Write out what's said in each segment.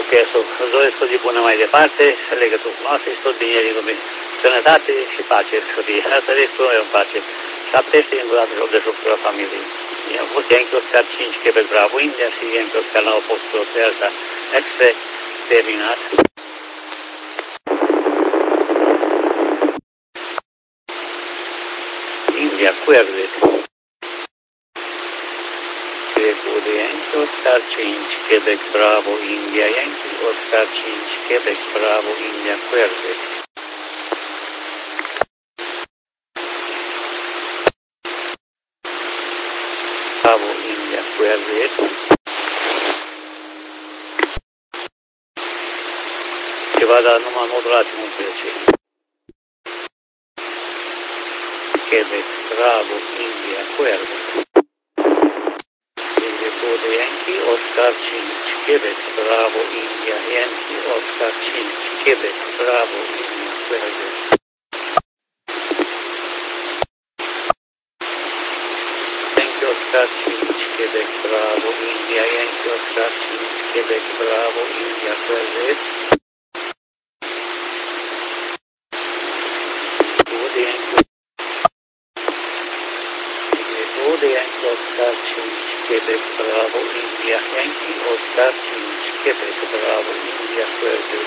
Ok, îți doresc tot de bună mai departe, legături frumoase și tot bine din lume. Sănătate și pace să fie. Asta restul noi în pace. 7 în durată joc de jucătură familiei. I-am fost Yankee Oscar 5, Quebec Bravo, India și Yankee Oscar 9, postul pe asta. Extra terminat. India, cuerde. Recorde Yankee Oscar 5, Quebec Bravo, India, Yankee Oscar 5, Quebec Bravo, India, cuerde. Bravo, India, cuerde. Ceva, dar numai modulație, nu trece. Quebec Bravo, India, cuerde. Recorde Yankee Oscar 5, Quebec Bravo, India, Yankee Oscar 5, Quebec Bravo, India, cuerde. Yankee Oscar 5, Quebec Bravo, India, Yankee Oscar 5, Quebec Bravo, India, cuerde. Recorde Yankee Oscar 5, Quebec Bravo, India, Yankee Oscar 5, Quebec Bravo, India, cuerde.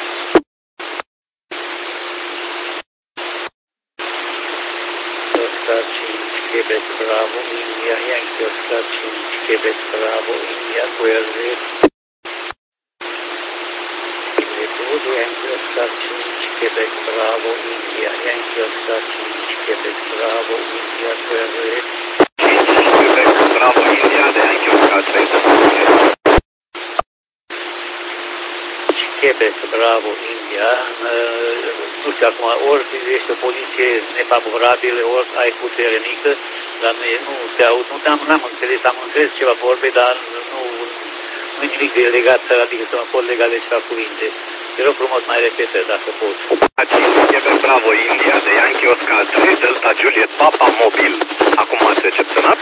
Oscar 5, Quebec Bravo, India, Yankee Oscar 5, Quebec Bravo, India, cuerde. Recorde Yankee Oscar 5, Quebec Bravo, India, Yankee Oscar 5, Quebec Bravo, India, cuerde. Quebec Bravo, India, de Yankee Oscar 3. Quebec Bravo, India, nu știu acum, ori ești o poziție nefavorabilă, ori ai putere mică, dar nu te aud, n-am înțeles, am înțeles ceva vorbe, dar nu e nimic de legat, adică să mă pot lega de ceva cuvinte. Te rog frumos, mai repetă, dacă poți. Quebec Bravo, India, de Yankee Oscar 3, Delta Juliet Papa Mobil. Acum ați recepționat?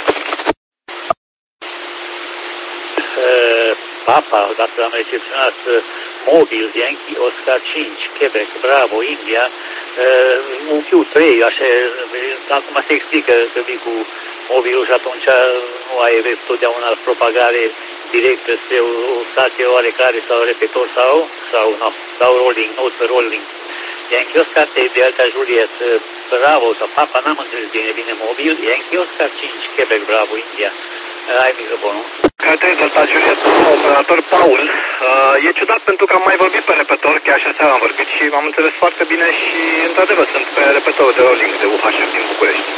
Papa, dacă am recepționat mobil, Yankee Oscar 5, Quebec Bravo, India, un Q3, așa, acum se explică că vii cu mobilul și atunci nu ai totdeauna propagare directă spre o stație oarecare sau repetor sau rolling, note rolling. Yankee Oscar 3, Delta Juliet Bravo sau Papa, n-am înțeles bine mobil, Yankee Oscar 5, Quebec Bravo, India. Ai microfonul. Către Delta Juliet, operator Paul. E ciudat pentru că am mai vorbit pe repetor, chiar și aseară am vorbit și m-am înțeles foarte bine și, într-adevăr, sunt pe repetorul de rolling de UHF din București.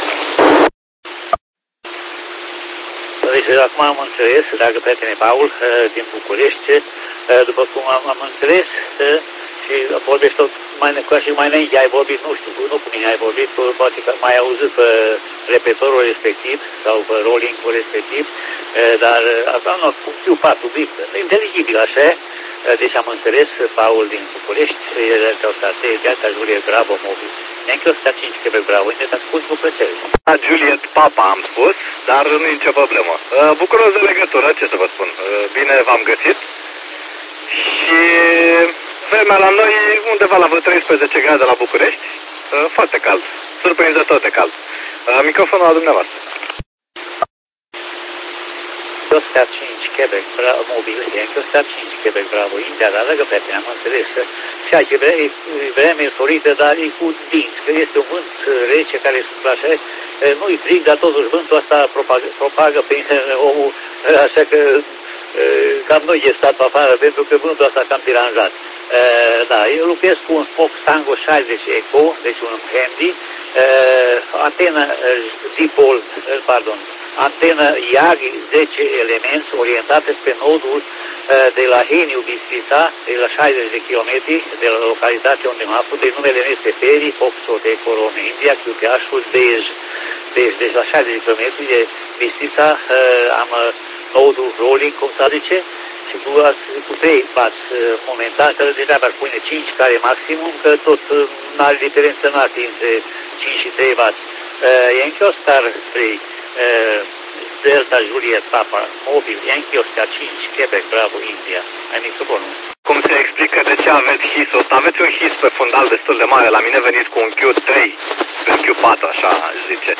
Deci, acum am înțeles, dragă prietene Paul, din București, după cum am înțeles, și vorbești tot mai înainte, ai vorbit, nu știu, nu cu mine ai vorbit, poate că mai auzit pe repetorul respectiv sau pe rolling-ul respectiv, dar asta nu, cu Q4, inteligibil, așa, deci am înțeles, Paul din București, Delta Juliet Bravo Mobil. Yankee Oscar 5, Quebec Bravo, te ascult cu plăcere. Juliet Papa am spus, dar nu e nicio problemă. Bucuros de legătură, ce să vă spun, bine v-am găsit și vremea la noi undeva la vreo 13 grade la București, foarte cald, surprinzător de cald. Microfonul la dumneavoastră. Oscar 5, Quebec Bravo, mobil, Yankee Oscar 5, Quebec Bravo, India, dar dacă prietene, am înțeles că și aici e vreme soridă, dar e cu dinți, că este un vânt rece care suflă așa, nu-i frig, dar totuși vântul ăsta propagă pe omul, așa că cam noi e stat pe afară, pentru că vântul ăsta cam deranjat. Da, eu lucrez cu un Spock Tango 60 Eco, deci un handy, antenă dipol, antenă IAG 10 elemente orientate spre nodul de la Heniu Bistrița, de la 60 de kilometri de la localitatea unde mă aflu, de numele meu este Peri, Foxtrot Eco Romeo India, QPH-ul Dej. Deci la 60 de kilometri de Bistrița am nodul rolling, cum se zice, și cu 3 bați momentan, că deja ar pune 5 care maximum, că tot nu are diferență mare între 5 și 3 bați. Yankee Oscar 3, Delta Juliet Papa, mobil, Yankee Oscar 5, Quebec Bravo, India. Ai microfonul. Cum se explică de ce aveți hisul ăsta? Aveți un his pe fundal destul de mare. La mine veniți cu un Q3, un Q4, așa zice.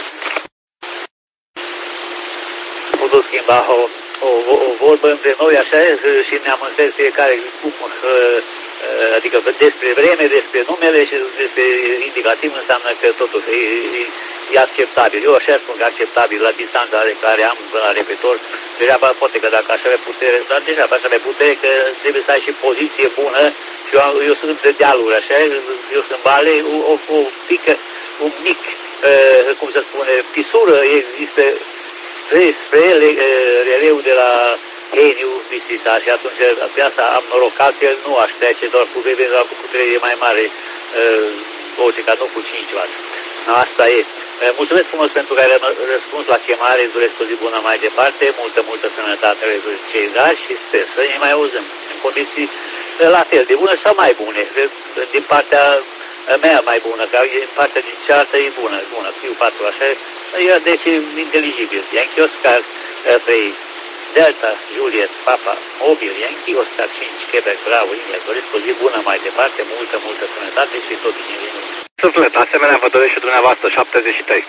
Putut schimba o vorbă între noi, așa, și ne-am înțeles fiecare cum, adică despre vreme, despre numele și despre indicativ înseamnă că totuși e acceptabil. Eu așa spun că acceptabil la distanța de care am la repetitor. Degeaba, poate că dacă aș avea putere, dar degeaba aș avea putere, că trebuie să ai și poziție bună și eu sunt între dealuri, așa, eu sunt vale, un mic, cum se spune, pisură există spre releu de la Heniu Bistrița și atunci de asta am norocat că nu aș trece doar cu bebe, dar cu putere mai mare, ca nu cu 5 W. Asta e. Mulțumesc frumos pentru că ai răspuns la chemare, îți doresc o zi bună mai departe, multă sănătate cei dragi și sper să ne mai auzim în condiții la fel de bune sau mai bune, din partea mea mai bună, că din partea din cealaltă e bună, Q4, așa, deci inteligibil. Yankee Oscar 3, Delta, Juliet, Papa, Mobil, Yankee Oscar 5, Quebec, Bravo, India, doresc o zi bună mai departe, multă sănătate și tot bine. Suflet, asemenea vă doresc și dumneavoastră, 73.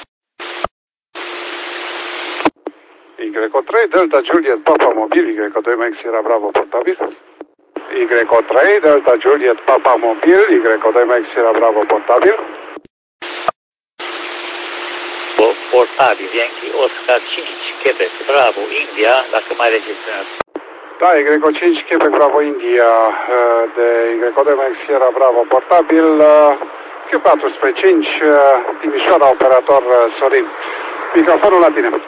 Y3, Delta, Juliet, Papa, Mobil, Y2, Max, Sierra, Bravo, portabil. Y3, Delta, Juliet, Papa, Mobil, Y2, Max, Sierra, Bravo, portabil. Portabil, Yankee Oscar 5, Quebec, Bravo, India, dacă mai registrați. Da, Y5, Quebec, Bravo, India, de Y2, Max, Sierra, Bravo, portabil, Q4 spre 5, Timișoara, operator Sorin. Microfonul la tine.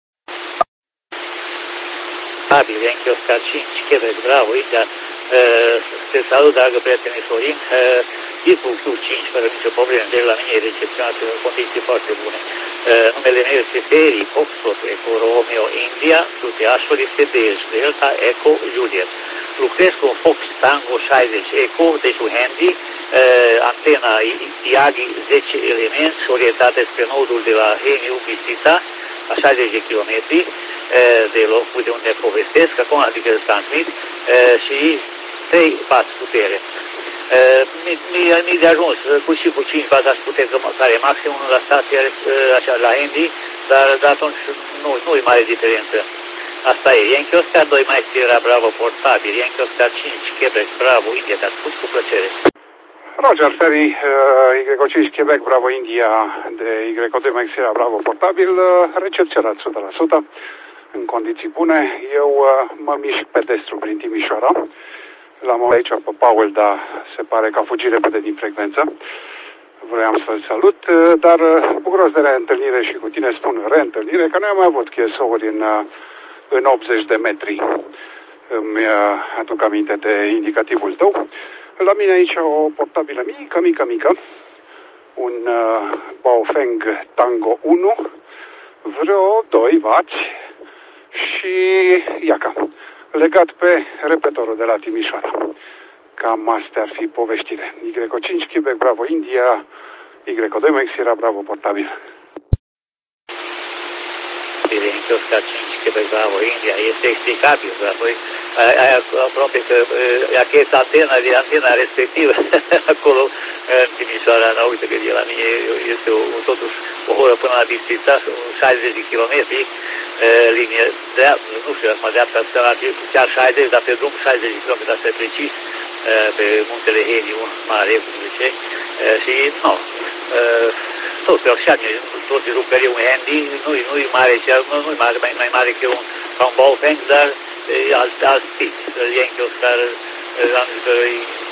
Portabil, Yankee Oscar 5, Quebec, Bravo, India, te salut, dragă prietene Sorin, tipul Q5, fără nicio problemă, de la mine e recepționat în condiții foarte bune. Numele meu este Feri, Foxtrot, Eco, Romeo, India, Pluteașul este Bej, Delta, Eco, Juliet. Lucrez cu un Fox Tango 60 Eco, deci un handy, antena Iagi 10 elemente, orientate spre nodul de la Heniu, Bistrița, a 60 de km de locul de unde povestesc, acum adică transmit, și 3 W putere. Mi de ajuns, și cu 5 W aș putea care maximum la stație, așa, la Handy, dar atunci nu e mare diferență. Asta e. Yankee Oscar 2, mai Sierra, Bravo, portabil. Yankee Oscar 5, Quebec, Bravo, India, te-a spus cu plăcere. Roger Ferry, Y5, Quebec, Bravo, India, de Y2, Max, Sierra, Bravo, portabil, recepționat 100%, în condiții bune. Eu mă mișc pedestru prin Timișoara. L-am aici pe Paul, dar se pare că a fugit repede din frecvență. Vreau să-l salut, dar bucuros de reîntâlnire și cu tine spun reîntâlnire, că noi am mai avut chesouri în 80 de metri. Îmi aduc aminte de indicativul tău. La mine aici o portabilă mică, un Baofeng Tango 1, vreo 2 W și iaca, legat pe repetorul de la Timișoara. Cam astea ar fi poveștile. Y5, Quebec, Bravo, India, Y2, Max, Sierra, Bravo, portabil. Yankee Oscar 5, Quebec, Bravo, India, este explicabil, apoi aproape că această antena respectivă, acolo, în Timișoara, uite că de la mine este totuși o oră până la Bistrița, 60 de kilometri, linie dreaptă, nu știu, acum dreapta, chiar 60, dar pe drum 60 de kilometri, asta e precis, pe muntele Heniu, mare, cum zice, și nu, toți așa, toți ruperi un handy, nu-i mare, nu-i mai mare că un Baofeng, dar e alt tip. Yankee Oscar, am zis că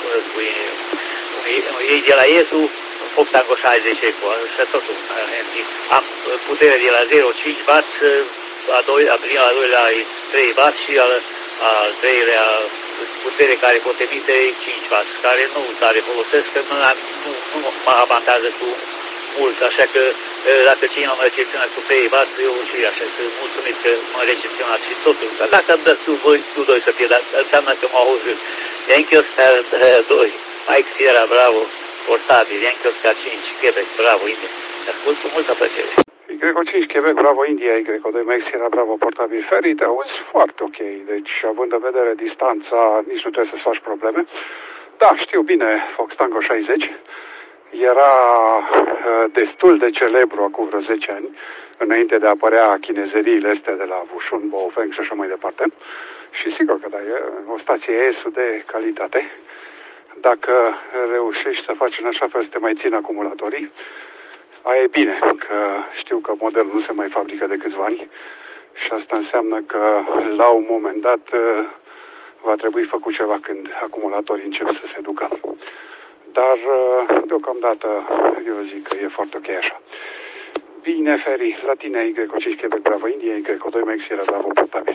e de la Iesu, Fox Tango 60 Eco, și tot un handy. Am putere de la 0,5 W, a doilea e 3 W și al treilea putere care pot emite 5 W, care nu tare folosesc, că nu mă avantează cu mult, așa că dacă cineva mă recepționat cu 3 W, eu și așa că mulțumit că m-a recepționat și totul. Dacă îmi dați tu doi să fie, dar înseamnă că m-au auzit. Yankee Oscar 2, Mike Sierra, Bravo, portabil, Yankee Oscar 5, Quebec, Bravo, India. Te ascult cu multă plăcere. Y5 Quebec Bravo India, Y2 Max Sierra Bravo portabil ferry, te auzi foarte ok. Deci, având în vedere distanța, nici nu trebuie să-ți faci probleme. Da, știu bine, Fox Tango 60 era destul de celebru acum vreo 10 ani, înainte de a apărea chinezeriile astea de la Wushun, Baofeng și așa mai departe. Și sigur că da, e o stație ESU de calitate. Dacă reușești să faci în așa fel să te mai țin acumulatorii, aia e bine, că știu că modelul nu se mai fabrică de câțiva ani și asta înseamnă că la un moment dat va trebui făcut ceva când acumulatorii încep să se ducă. Dar deocamdată eu zic că e foarte ok așa. Bine, Ferry, la tine Y5 Quebec Bravo India, Y2 Max Sierra Bravo portabil.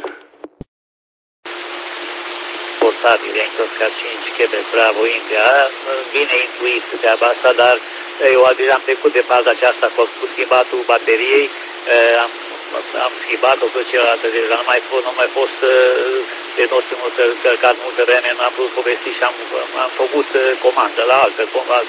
Portabil, Y5 Quebec Bravo India, bine intuit treaba asta, dar eu am trecut de faza aceasta cu schimbatul bateriei, am schimbat-o pe cealaltă, deja nu mai fost de nostru călcat multă vreme, n-am putut povesti și am făcut comandă la altă,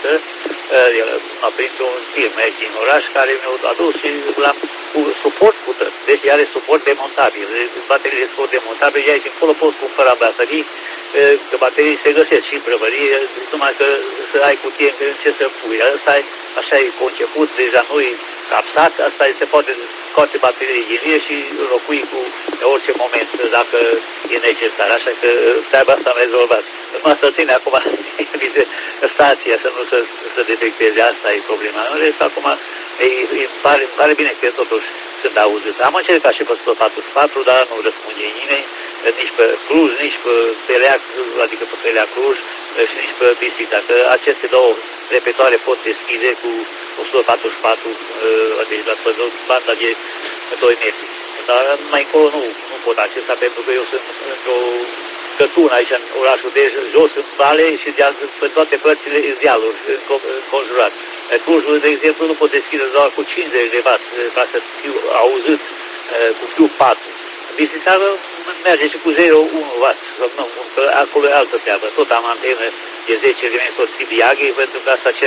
printr-un firm aici din oraș care mi-a adus și l-am cu suport pută. Deci are suport demontabil, bateriile suport demontabil, de aici încolo poți cumpăra baterii, că baterii se găsesc și în prăvărie, numai că să ai cutie în ce să pui. Așa e conceput, deja nu-i capsat, asta se poate scoate baterii din și locui cu orice moment, dacă e necesar. Așa că treaba asta am rezolvat. Numai să ține acum stația să nu se detecteze, asta e problema. În rest, acum îmi pare bine că totuși sunt auzit. Am încercat și pe 144, dar nu răspunde nimeni, nici pe Cluj, nici pe Pelea, adică pe Pelea Cluj și nici pe Bisica, că aceste două repetoare pot deschide cu 144, deci la banda de 2 metri. Dar mai încolo nu pot acesta, pentru că eu sunt într-o cătună aici în orașul de jos, în vale și pe toate părțile dealuri înconjurat. Clujul, de exemplu, nu pot deschide doar cu 50 de W ca să fiu auzit cu fiu 4. Bisicară merge și cu 0,1 W, că acolo e altă treabă. Tot am antenă de 10 de metri, tot Sibiaghi, pentru că asta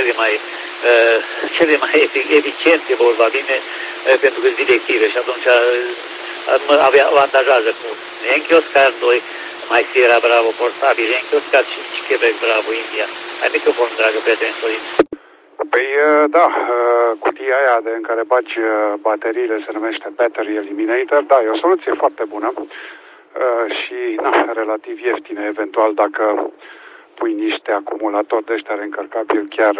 cele mai eficiente, vorba bine, pentru că sunt directive și atunci mă avantajează cu Enchioscar 2, Max Sierra Bravo portabil, Enchioscar 5 Quebec Bravo India. Ai microfon, dragă prieten Sorin. Păi da, cutia aia în care bagi bateriile se numește Battery Eliminator, da, e o soluție foarte bună și relativ ieftină, eventual dacă pui niște acumulatori de ăștia reîncărcabili, chiar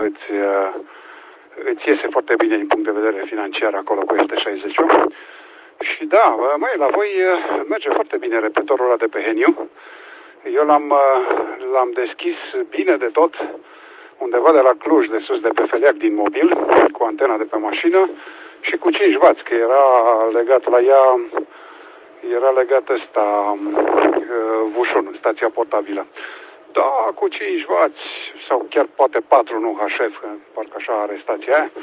îți iese foarte bine din punct de vedere financiar acolo cu FT60. Și da, măi, la voi merge foarte bine repetorul ăla de pe Heniu. Eu l-am deschis bine de tot, undeva de la Cluj, de sus, de pe Feleac, din mobil, cu antena de pe mașină și cu 5 W, că era legat la ea, era legat ăsta, Wushun, stația portabilă. Da, cu 5 W, sau chiar poate 4, nu HF, parcă așa are stația aia,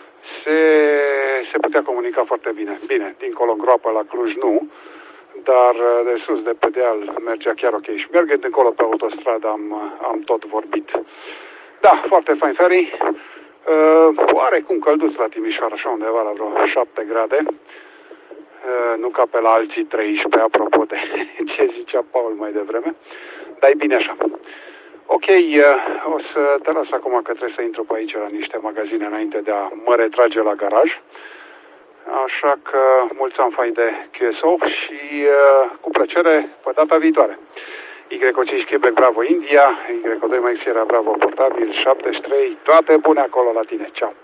se putea comunica foarte bine. Bine, dincolo în groapă la Cluj nu, dar de sus, de pe deal, mergea chiar ok. Și mergând încolo pe autostradă am tot vorbit. Da, foarte fain, Ferry. Oarecum călduț la Timișoara, așa undeva la vreo 7 grade. Nu ca pe la alții 13, apropo de ce zicea Paul mai devreme. Dar e bine așa. Ok, o să te las acum că trebuie să intru pe aici la niște magazine înainte de a mă retrage la garaj. Așa că mulți ani fain de QSO și cu plăcere pe data viitoare. Y5 Quebec Bravo India, Y2 Max Sierra Bravo portabil 73, toate bune acolo la tine. Ceau!